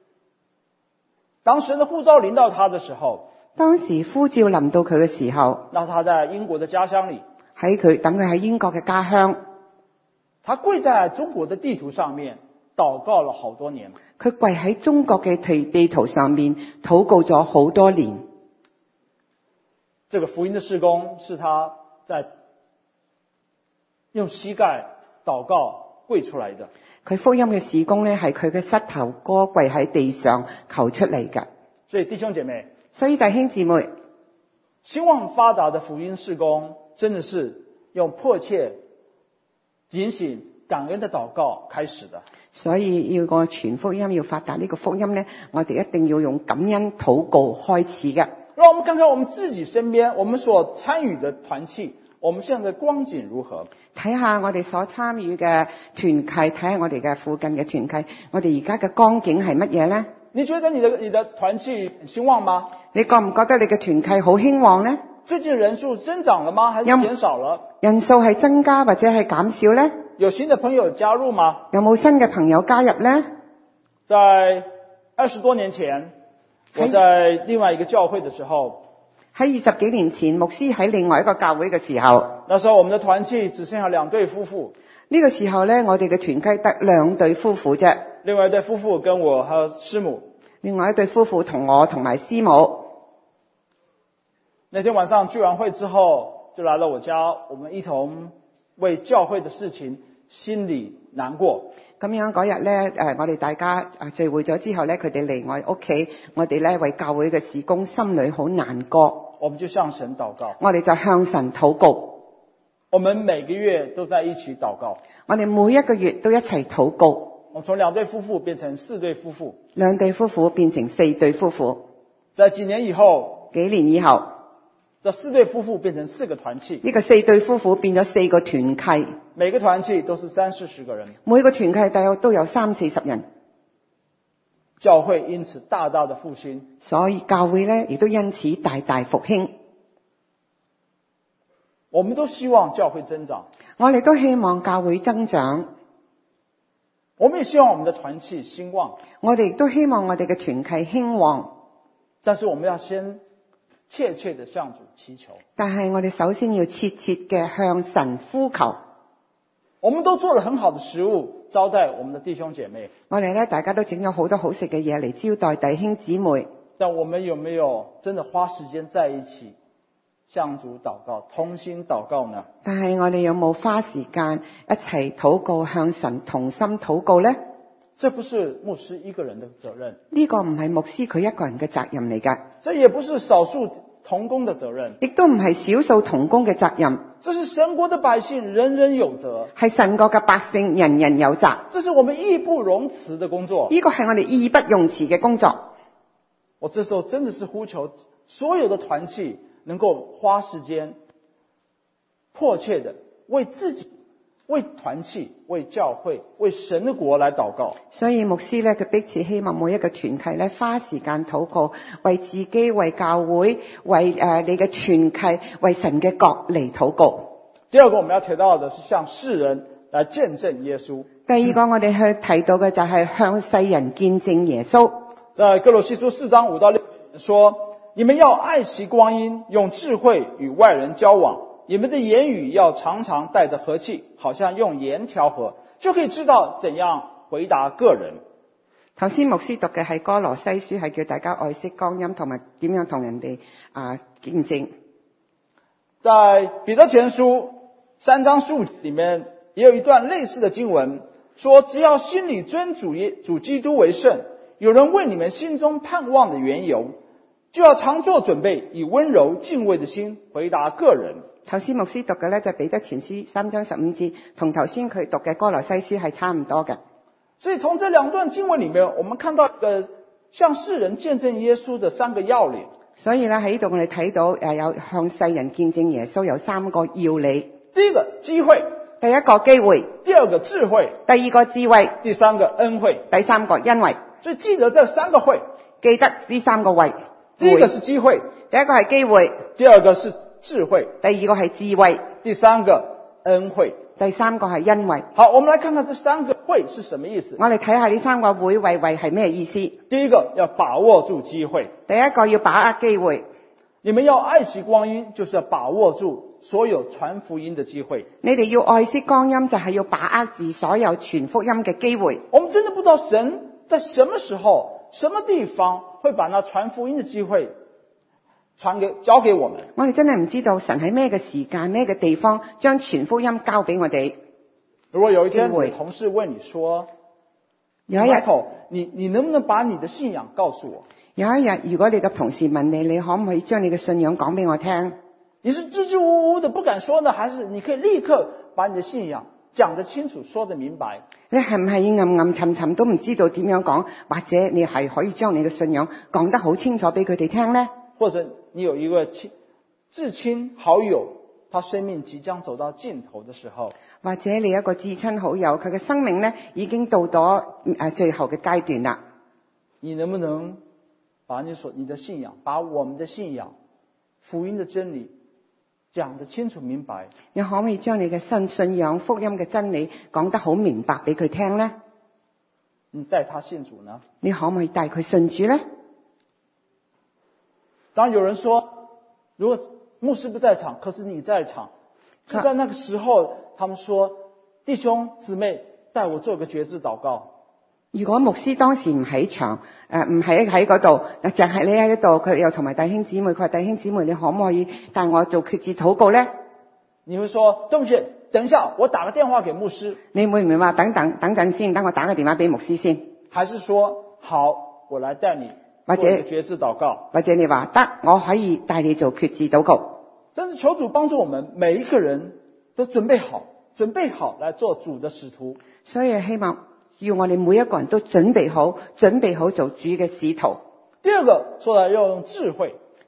當神的呼召臨到他的時候， 當時呼召臨到佢嘅時候， 那他在英國的家鄉裏， 喺佢等佢喺英國嘅家鄉， 他跪在中國的地圖上面禱告了好多年。 佢跪喺中國嘅地地圖上面禱告咗好多年。 這個福音的事工是他在用膝蓋禱告跪出來的。 佢福音嘅事工呢，係佢嘅膝頭哥跪喺地上求出嚟嘅。 所以弟兄姐妹， 所以弟兄姊妹， 興旺發達的福音事工真的是用迫切警醒感恩的禱告開始的。 所以要個傳福音要發達呢個福音呢，我哋一定要用感恩禱告開始嘅。 讓我們看看我們自己身邊我們所參與的團契，我們現在的光景如何？ 睇下我哋所參與嘅團契，睇下我哋嘅附近嘅團契，我哋而家嘅光景係乜嘢呢？ 你覺得你的你的團契興旺嗎？ 你覺唔覺得你嘅團契好興旺呢？ 最近人數增長了嗎？還是減少了？ 人數係增加或者係減少呢？ 有新的朋友加入嗎？ 有冇新嘅朋友加入呢？ 在二十多年前，我在另外一個教會的時候， 喺二十幾年前，牧師喺另外一個教會嘅時候， 那時候我們的團契只剩下兩對夫婦。 呢個時候呢，我哋嘅團契得兩對夫婦啫。 另外一對夫婦跟我和師母。 另外一對夫婦同我同埋師母。 那天晚上聚完會之後，就來到我家，我們一同為教會的事情心裡難過。 咁樣嗰日呢，誒，我哋大家誒聚會咗之後呢，佢哋嚟我屋企，我哋呢為教會嘅事工，心裏好難過。 我們就向神禱告。 我哋就向神禱告。 我們每個月都在一起禱告。 我哋每一個月都一齊禱告。 我們從兩對夫婦變成四對夫婦。 兩對夫婦變成四對夫婦。 在幾年以後， 幾年以後， 这四对夫婦變成四個團契， 呢個四對夫婦變咗四個團契， 每個團契都是三四十個人， 每個團契大約都有三四十人， 教會因此大大的復興。 所以教會咧亦都因此大大復興。 我們都希望教會增長， 我哋都希望教會增長， 我們也希望我們的團契興旺， 我哋亦都希望我哋嘅團契興旺。 但是我們要先切切的向主祈求。 但係我哋首先要切切嘅向神呼求。 我們都做了很好的食物招待我們的弟兄姐妹， 我哋咧大家都整咗好多好食嘅嘢嚟招待弟兄姊妹。 但我們有沒有真的花時間在一起向主禱告，同心禱告呢？ 但係我哋有冇花時間一齊禱告，向神同心禱告呢？ 這不是牧師一個人的責任， 呢個唔係牧師佢一個人嘅責任嚟㗎， 這也不是少數同工的責任， 亦都唔係少數同工嘅責任。 這是神國的百姓，人人有責， 係神國嘅百姓，人人有責。 這是我們義不容辭的工作。 呢個係我哋義不容辭嘅工作。 我這時候真的是呼求所有的團契能夠花時間，迫切的為自己、為團契、為教會、為神的國來禱告。 所以牧師咧，佢迫切希望每一個團契咧花時間禱告，為自己、為教會、為誒、呃、你嘅團契、為神嘅國嚟禱告。 第二個我們要提到的是向世人來見證耶穌。 第二個我哋去提到嘅就係向世人見證耶穌。 在哥羅西書四章五到六節說：你們要愛惜光陰，用智慧與外人交往。你們的言語要常常帶着和氣，好像用鹽調和，就可以知道怎樣回答個人。 頭先牧師讀嘅係哥羅西書，係叫大家愛惜光陰，同埋點樣同人哋啊見證。 在彼得前書三章十五節裏面也有一段類似的經文，說只要心裡尊主耶主基督為聖，有人問你們心中盼望的緣由，就要常做準備，以溫柔敬畏的心回答個人。 頭先牧師讀嘅咧就彼得前書三章十五節，同頭先佢讀嘅哥羅西書係差唔多嘅。 所以從這兩段經文裏面，我們看到呃向世人見證耶穌的三個要領。 所以咧喺呢度我哋睇到誒有向世人見證耶穌有三個要理。 第一個機會， 第一個機會； 第二個智慧， 第二個智慧； 第三個恩惠， 第三個恩惠。 所以記得這三個會， 記得呢三個惠。 第一個是機會， 第一個係機會； 第二個是智慧， 第二個係智慧； 第三個恩惠， 第三個係恩惠。 好，我們來看看這三個會是什麼意思。 我哋睇下呢三個會惠惠係咩意思。 第一個要把握住機會， 第一個要把握機會。 你們要愛惜光陰，就是要把握住所有傳福音的機會。 你哋要愛惜光陰，就係要把握住所有傳福音嘅機會。 我們真的不知道神在什麼時候、什麼地方會把那傳福音的機會傳給交給我們。 我哋真係唔知道神喺咩嘅時間、咩嘅地方將傳福音交俾我哋。 如果有一天你的同事問你說， 有一日， 你你能不能把你的信仰告訴我？ 有一日，如果你嘅同事問你，你可唔可以將你嘅信仰講俾我聽？ 你是支支吾吾的不敢說呢，還是你可以立刻把你的信仰講得清楚、說得明白？ 你係唔係暗暗沉沉都唔知道點樣講，或者你係可以將你嘅信仰講得好清楚俾佢哋聽呢？ 或者你有一個親至親好友，他生命即將走到盡頭的時候， 或者你一個至親好友，佢嘅生命呢已經到咗誒最後嘅階段啦。 你能不能把你所你的信仰，把我們的信仰、福音的真理講得清楚明白？ 你可唔可以將你嘅信信仰、福音嘅真理講得好明白俾佢聽呢？ 你帶他信主呢？ 你可唔可以帶佢信主呢？ 當有人說，如果牧師不在場，可是你在場，就在那個時候，他們說，弟兄姊妹，帶我做個決志禱告。 如果牧師當時唔喺場，誒唔喺喺嗰度，淨係你喺度，佢又同埋弟兄姊妹，佢話弟兄姊妹，你可唔可以帶我做決志禱告呢？ 你會說，對不起，等一下，我打個電話給牧師。 你會唔會話等等等陣先，等我打個電話俾牧師先？ 還是說，好，我來帶你做個決志禱告？ 或者你話得，我可以帶你做決志禱告。 真是求主幫助我們每一個人都準備好，準備好來做主的使徒。 所以希望要我哋每一個人都準備好，準備好做主嘅使徒。 第二個說來要用智慧。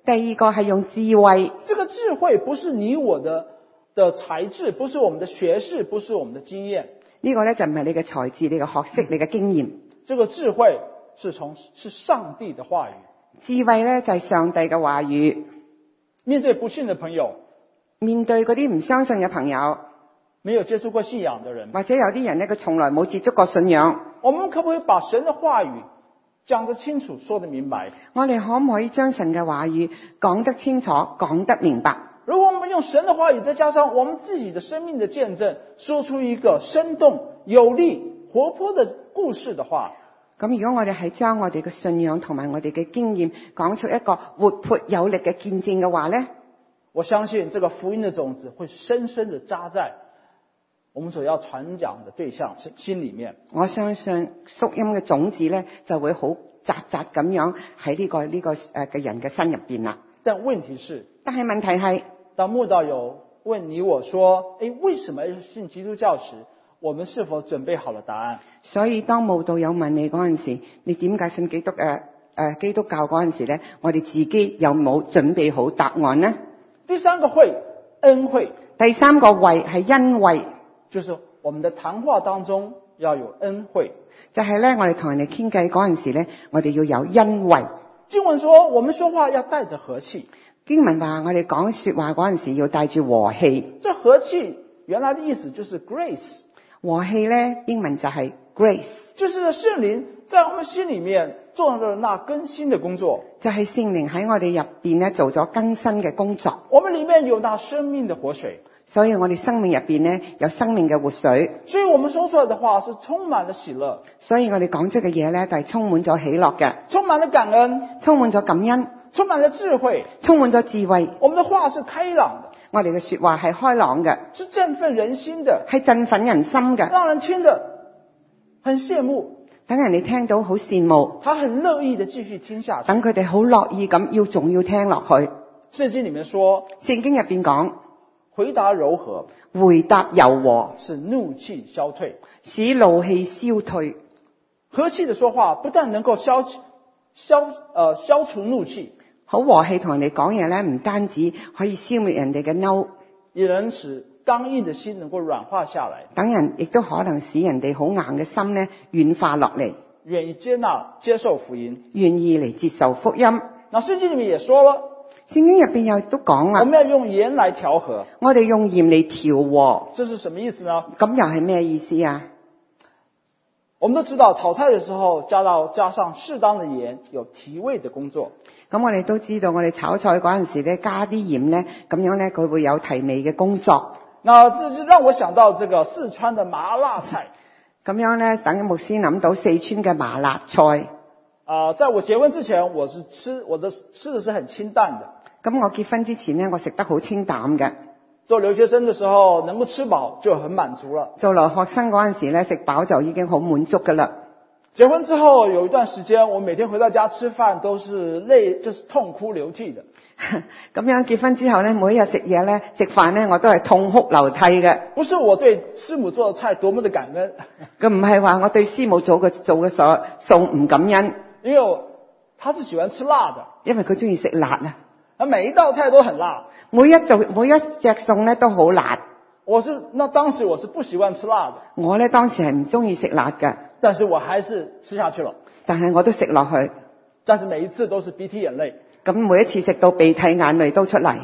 第二個係用智慧。 這個智慧不是你我的的才智，不是我們的學識，不是我們的經驗。 呢個咧就唔係你嘅才智、你嘅學識、你嘅經驗。 這個智慧是從是上帝的話語。 智慧咧就係上帝嘅話語。 面對不信的朋友， 面對嗰啲唔相信嘅朋友， 沒有接觸過信仰的人， 或者有啲人咧佢從來冇接觸過信仰， 我們可不可以把神的話語講得清楚，說得明白？ 我哋可唔可以將神嘅話語講得清楚，講得明白？ 如果我們用神的話語，再加上我們自己的生命的見證，說出一個生動、有力、活潑的故事的話， 咁如果我哋係將我哋嘅信仰同埋我哋嘅經驗講出一個活潑有力嘅見證嘅話呢， 我相信這個福音的種子會深深地扎在我們所要傳講的對象心裏面。 我相信福音嘅種子呢，就會好扎扎咁樣喺呢個呢個誒嘅人嘅心入邊啦。 但問題是， 但係問題係， 當慕道友問你我說，誒，為什麼要信基督教時，我們是否準備好了答案？ 所以當慕道友問你嗰陣時，你點解信基督誒誒、呃、基督教嗰陣時咧，我哋自己有冇準備好答案呢？ 第三個會，恩惠。 第三個惠係恩惠， 就是我們的談話當中要有恩惠。 就係咧，我哋同人哋傾偈嗰陣時咧，我哋要有恩惠。 經文說，我們說話要帶着和氣。 經文話，我哋講說話嗰陣時要帶住和氣。 這和氣原來的意思就是 grace。 和氣咧，英文就係 grace， 就是聖靈在我們心裏面做了那更新的工作。 就係聖靈喺我哋入邊咧做咗更新嘅工作。 我們裏面有那生命的活水， 所以我哋生命入邊咧有生命嘅活水。 所以我們說出來的話是充滿了喜樂。 所以我哋講出嘅嘢咧，就係充滿咗喜樂嘅， 充滿了感恩， 充滿咗感恩， 充滿了智慧， 充滿咗智慧。 我們的話是開朗的， 我哋嘅說話係開朗嘅， 是振奮人心的， 係振奮人心嘅， 讓人聽得很羨慕， 等人哋聽到好羨慕， 他很樂意的繼續聽下去。 等佢哋好樂意咁要仲要聽落去。 聖經裏面說， 聖經入邊講， 回答柔和， 回答柔和， 使怒氣消退， 使怒氣消退。 和氣的說話不但能夠消消呃消除怒氣， 好和氣同人哋講嘢咧，唔單止可以消滅人哋嘅嬲， 也能使剛硬的心能夠軟化下來， 等人亦都可能使人哋好硬嘅心咧軟化落嚟， 願意接納接受福音， 願意嚟接受福音。 那聖經裏面也說了， 聖經入邊又都講啦， 我們要用鹽來調和， 我哋用鹽嚟調和， 這是什麼意思呢？ 咁又係咩意思啊？ 我們都知道炒菜的時候加到加上適當的鹽，有提味的工作。 咁我哋都知道，我哋炒菜嗰陣時咧加啲鹽咧，咁樣咧佢會有提味嘅工作。 那這就讓我想到這個四川的麻辣菜。 咁樣咧，等牧師諗到四川嘅麻辣菜。 啊、呃，在我結婚之前，我是吃我的吃的是很清淡的。 咁我結婚之前咧，我食得好清淡嘅。 做留學生的時候，能夠吃飽就很滿足了。 做留學生嗰陣時咧，食飽就已經好滿足噶啦。 結婚之後有一段時間，我每天回到家吃飯都是淚，就是痛哭流涕的。 咁樣結婚之後咧，每一日食嘢咧，食飯咧，我都係痛哭流涕嘅。 不是我對師母做的菜多麼的感恩， 佢唔係話我對師母做嘅做嘅所餸唔感恩， 因為他是喜歡吃辣的， 因為佢中意食辣啊。 他每一道菜都很辣， 每一做每一隻餸咧都好辣。 我是那當時我是不習慣吃辣的， 我咧當時係唔中意食辣嘅， 但是我還是吃下去了。 但係我都食落去， 但是每一次都是鼻涕眼淚。 咁每一次食到鼻涕眼淚都出嚟。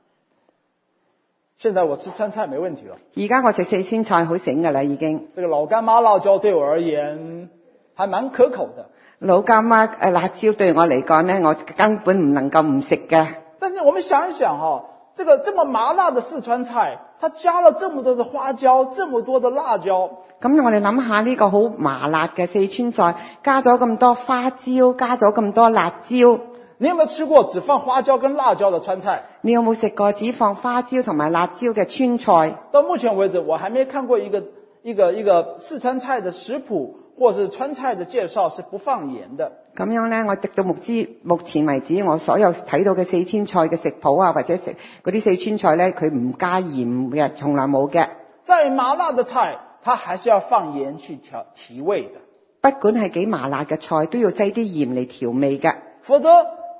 現在我吃川菜沒問題了。 而家我食四川菜好醒噶啦，已經。 這個老乾媽辣椒對我而言還蠻可口的。 老乾媽誒辣椒對我嚟講呢，我根本唔能夠唔食嘅。 但是我們想一想哈，這個這麼麻辣的四川菜，它加了這麼多的花椒，這麼多的辣椒。 咁我哋諗下呢個好麻辣嘅四川菜，加咗咁多花椒，加咗咁多辣椒。 你有沒有吃過只放花椒跟辣椒的川菜？ 你有冇食過只放花椒同埋辣椒嘅川菜？ 到目前為止，我還沒看過一個一個一個四川菜的食譜或者是川菜的介紹是不放鹽的。 咁樣呢，我直到目之目前為止，我所有睇到嘅四川菜嘅食譜啊，或者食嗰啲四川菜呢，佢唔加鹽嘅，從來冇嘅。 再麻辣的菜，它還是要放鹽去調提味的。 不管係幾麻辣嘅菜，都要擠啲鹽嚟調味嘅。 否則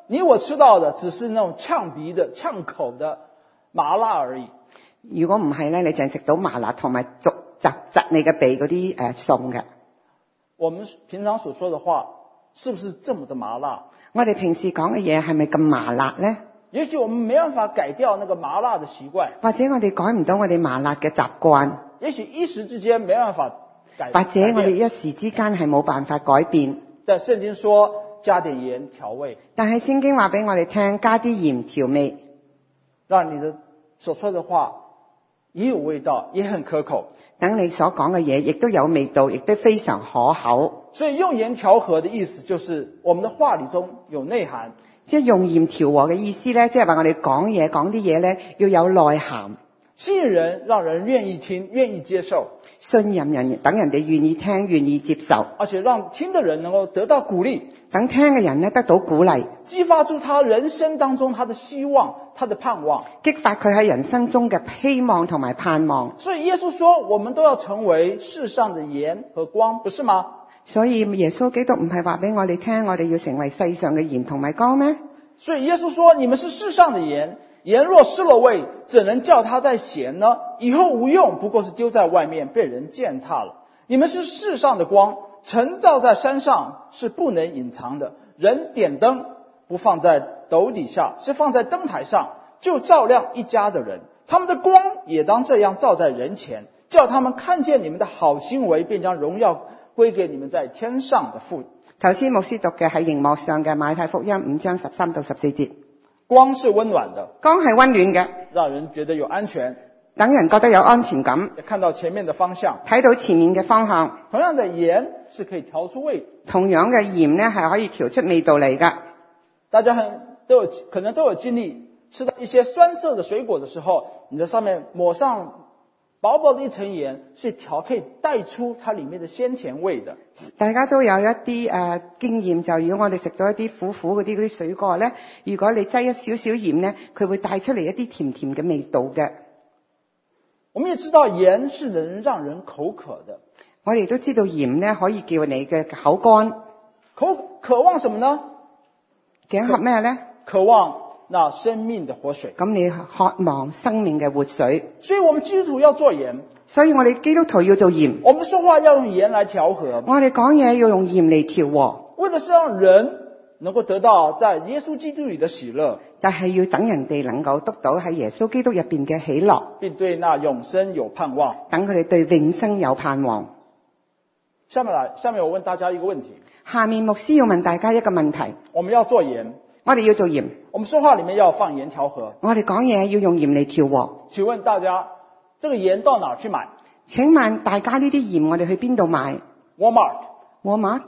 你我吃到的只是那種嗆鼻的、嗆口的麻辣而已。 如果唔係咧，你淨係食到麻辣同埋窒窒窒你嘅鼻嗰啲誒餸嘅。 我們平常所說的話，是不是這麼的麻辣？ 我哋平時講嘅嘢係咪咁麻辣咧？ 也許我們沒辦法改掉那個麻辣的習慣， 或者我哋改唔到我哋麻辣嘅習慣， 也許一時之間沒辦法改， 或者我哋一時之間係冇辦法改變。 但聖經說加點鹽調味， 但係聖經話俾我哋聽，加啲鹽調味， 讓你的所說的話也有味道，也很可口。 等你所講嘅嘢亦都有味道，亦都非常可口。 所以用鹽調和的意思就是我們的話裏中有內涵。 即係用鹽調和嘅意思咧，即係話我哋講嘢講啲嘢咧要有內涵， 吸引人，讓人願意聽，願意接受， 信任人，等人哋願意聽，願意接受， 而且讓聽的人能夠得到鼓勵， 等聽嘅人咧得到鼓勵， 激發出他人生當中他的希望，他的盼望， 激發佢喺人生中嘅希望同埋盼望。 所以耶穌說我們都要成為世上的鹽和光，不是嗎？ 所以耶穌基督唔係話俾我哋聽，我哋要成為世上嘅鹽同埋光咩？ 所以耶穌說你們是世上的鹽，鹽若失了味，怎能叫它再鹹呢？以後無用，不過是丟在外面，被人踐踏了。你們是世上的光，晨照在山上是不能隱藏的。人點燈不放在斗底下，是放在燈臺上，就照亮一家的人。他們的光也當這樣照在人前，叫他們看見你們的好行為，便將榮耀歸給你們在天上的父。 頭先牧師讀嘅係熒幕上嘅馬太福音五章十三到十四節。 光是溫暖的， 光係溫暖嘅， 讓人覺得有安全， 等人覺得有安全感， 也看到前面的方向， 睇到前面嘅方向。 同樣的鹽是可以調出味， 同樣嘅鹽呢係可以調出味道嚟㗎。 大家很都有可能都有經歷，吃到一些酸澀的水果的時候，你在上面抹上薄薄的一層鹽，是調可以帶出它裡面的鮮甜味的。 大家都有一啲誒、呃、經驗，就如果我哋食到一啲苦苦嗰啲嗰啲水果咧，如果你擠一少少鹽咧，佢會帶出嚟一啲甜甜嘅味道嘅。 我們也知道鹽是能讓人口渴的， 我哋都知道鹽咧可以叫你嘅口乾。 口渴望什麼呢？ 頸渴咩咧？ 渴望那生命的活水。 咁你渴望生命嘅活水。 所以我們基督徒要做鹽， 所以我哋基督徒要做鹽。 我們說話要用鹽來調和， 我哋講嘢要用鹽嚟調和， 為的是讓人能夠得到在耶穌基督裏的喜樂， 但係要等人哋能夠得到喺耶穌基督入邊嘅喜樂， 並對那永生有盼望。 等佢哋對永生有盼望。 下面來，下面我問大家一個問題。 下面牧師要問大家一個問題。 我們要做鹽， 我哋要做鹽， 我們說話裡面要放鹽調和。 我哋講嘢要用鹽嚟調和。 請問大家，這個鹽到哪兒去買？ 請問大家呢啲鹽我哋去邊度買？ Walmart、 Walmart、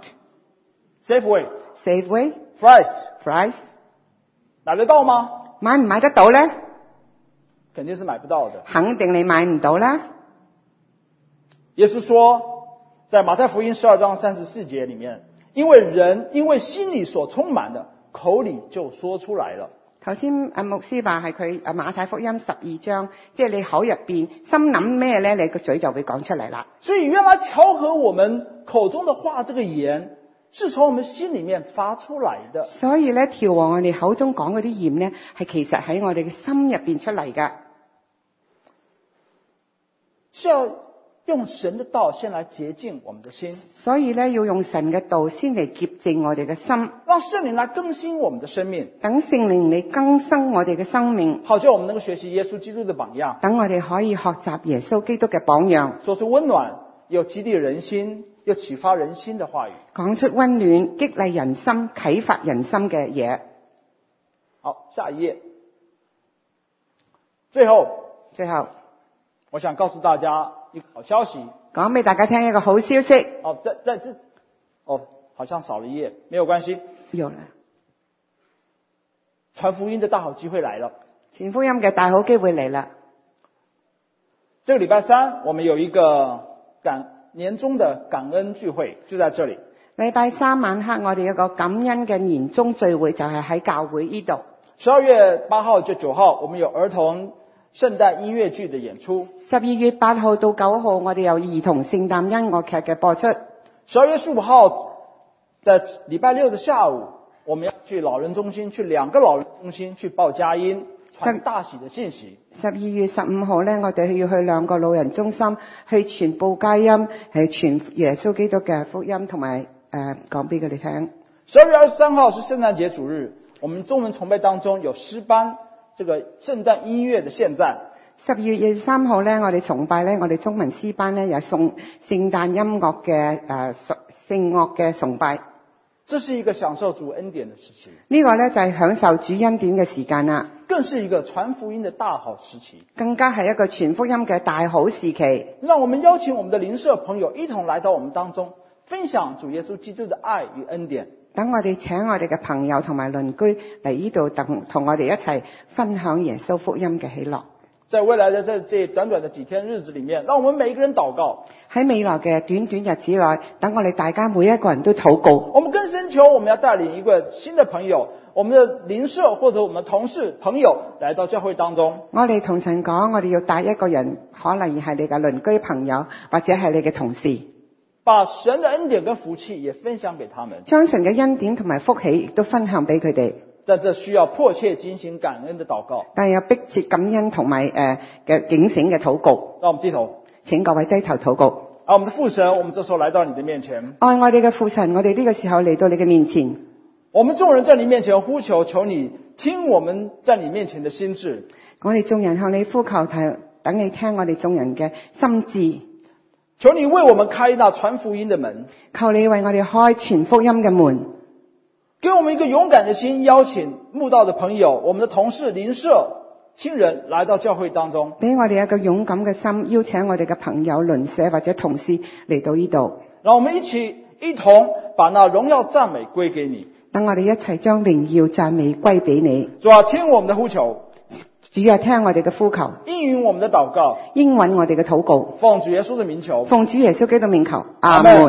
Safeway、 Safeway、 Fry's、 Fry's， 買得到嗎？ 買唔買得到呢？ 肯定是買不到的。 肯定你買唔到啦。 耶穌說，在馬太福音十二章三十四節裡面，因為人因為心裡所充滿的，口裡就說出來了。 頭先阿牧師話係佢阿馬太福音十二章，即係你口入邊心諗咩咧，你個嘴就會講出嚟啦。 所以原來調和我們口中的話，這個鹽是從我們心裡面發出來的。 所以咧，調和我哋口中講嗰啲鹽咧，係其實喺我哋嘅心入邊出嚟噶。 是要用神的道先來潔淨我們的心， 所以咧要用神嘅道先嚟潔淨我哋嘅心， 讓聖靈來更新我們的生命， 等聖靈嚟更新我哋嘅生命， 好叫我們能夠學習耶穌基督的榜樣， 等我哋可以學習耶穌基督嘅榜樣， 說出溫暖又激勵人心又啟發人心的話語， 講出溫暖激勵人心啟發人心嘅嘢。 好，下一頁。最後， 最後我想告訴大家一個好消息， 講俾大家聽一個好消息。 哦，在在這，哦，好像少了一頁，沒有關係。 有了， 傳福音的大好機會來了， 傳福音嘅大好機會嚟啦。 這個禮拜三我們有一個感年終的感恩聚會，就在這裡。 禮拜三晚黑我哋有個感恩嘅年終聚會，就係喺教會呢度。 十二月八號至九號，我們有兒童聖誕音樂劇的演出。 十二月八號到九號，我哋有兒童聖誕音樂劇嘅播出。 十二月十五號，在禮拜六的下午， 我們要去老人中心，去兩個老人中心去報佳音，傳大喜的信息。 十二月十五號呢，我哋要去兩個老人中心去傳報佳音，係傳耶穌基督嘅福音，同埋誒講俾佢哋聽。 十二月二十三號是聖誕節主日，我們中文崇拜當中有詩班這個聖誕音樂的獻讚。 十二月二十三號呢，我哋崇拜呢，我哋中文詩班呢有送聖誕音樂嘅誒聖樂嘅崇拜。 這是一個享受主恩典的時期， 呢個呢就係享受主恩典嘅時間啦， 更是一個傳福音的大好時期， 更加係一個傳福音嘅大好時期。 讓我們邀請我們的鄰舍朋友一同來到我們當中，分享主耶穌基督的愛與恩典。 等我哋請我哋嘅朋友同埋鄰居嚟呢度，同同我哋一齊分享耶穌福音嘅喜樂。 在未來的這這短短的幾天日子裏面，讓我們每一個人禱告。 喺未來嘅短短日子內，等我哋大家每一個人都禱告。 我們跟神求，我們要帶領一個新的朋友，我們的鄰舍或者我們的同事朋友來到教會當中。 我哋同神講，我哋要帶一個人，可能係你嘅鄰居朋友，或者係你嘅同事， 把神的恩典跟福氣也分享給他們， 將神嘅恩典同埋福氣亦都分享俾佢哋。 但這需要迫切警醒感恩的禱告， 但係有迫切感恩同埋誒嘅警醒嘅禱告。 讓我們低頭， 請各位低頭禱告。 啊，我們的父神，我們這時候來到你的面前。 愛我哋嘅父神，我哋呢個時候嚟到你嘅面前。 我們眾人在你面前呼求，求你聽我們在你面前的心志。 我哋眾人向你呼求，等你聽我哋眾人嘅心志。 求你為我們開那傳福音的門。 求你為我哋開傳福音嘅門。 給我們一個勇敢的心，邀請慕道的朋友、我們的同事、鄰舍、親人來到教會當中。 俾我哋一個勇敢嘅心，邀請我哋嘅朋友、鄰舍或者同事嚟到呢度。 讓我們一起一同把那榮耀讚美歸給你。 等我哋一齊將榮耀讚美歸俾你。 主啊，聽我們的呼求。 主啊，聽我哋嘅呼求。 應允我們的禱告。 應允我哋嘅禱告。 奉主耶穌的名求。 奉主耶穌基督名求。阿門。